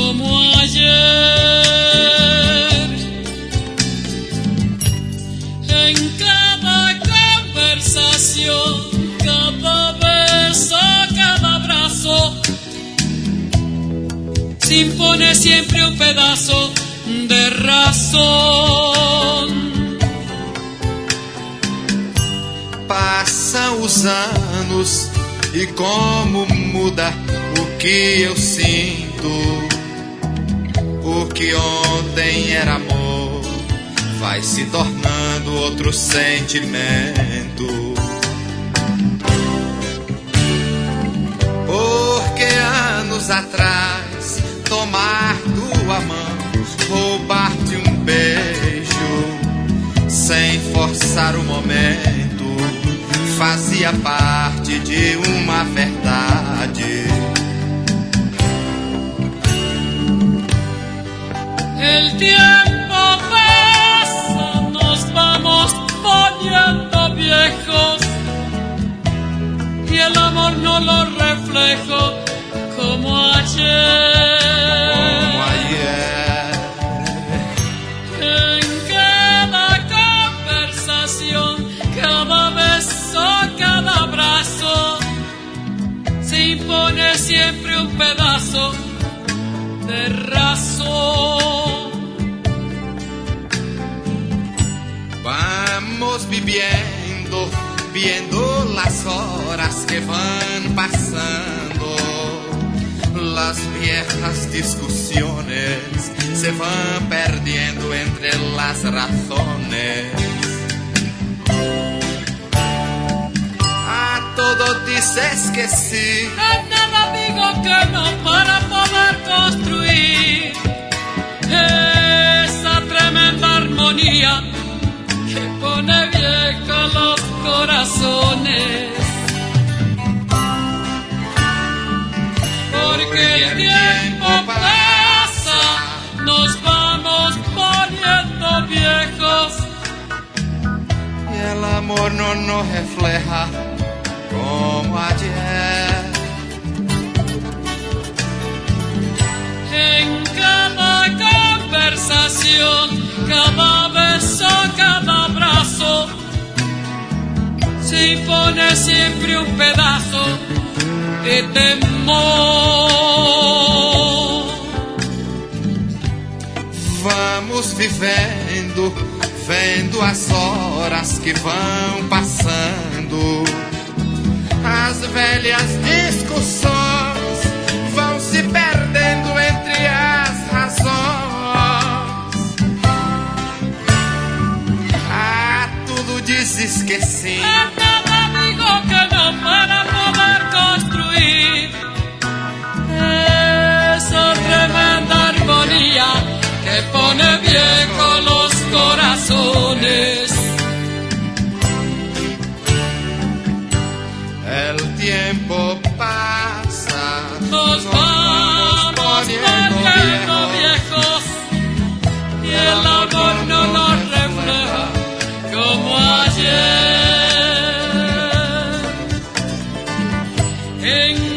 como ayer. En cada conversación, cada beso, cada abrazo, se impone siempre un pedazo de razón. Passam os anos e como muda o que eu sinto. O que ontem era amor vai se tornando outro sentimento. Porque anos atrás tomar tua mão, roubar-te um beijo sem forçar o momento, fazia parte de uma verdade. El tiempo pasa, nos vamos poniendo viejos y el amor no lo reflejo como ayer. Como ayer. En cada conversación, cada beso, cada abrazo, se impone siempre un pedazo de razón. Vamos viviendo, viendo las horas que van pasando. Las viejas discusiones se van perdiendo entre las razones. A todo dices que sí, A nada digo que no para poder construir esa tremenda armonía que pone viejos los corazones. Porque el tiempo pasa, nos vamos poniendo viejos y el amor no nos refleja como ayer. en cada conversación, cada beso, cada abrazo, se impone siempre un pedazo de temor. Vamos vivendo, vendo as horas que vão passando. As velhas discussões vão se perdendo entre as razões. Ah, tudo dizes que sim. A nada digo que no para poder construir esa tremenda armonía que pone viejos los corazones. El tiempo pasa, Nos vamos poniendo viejos y el amor no nos refleja como ayer. En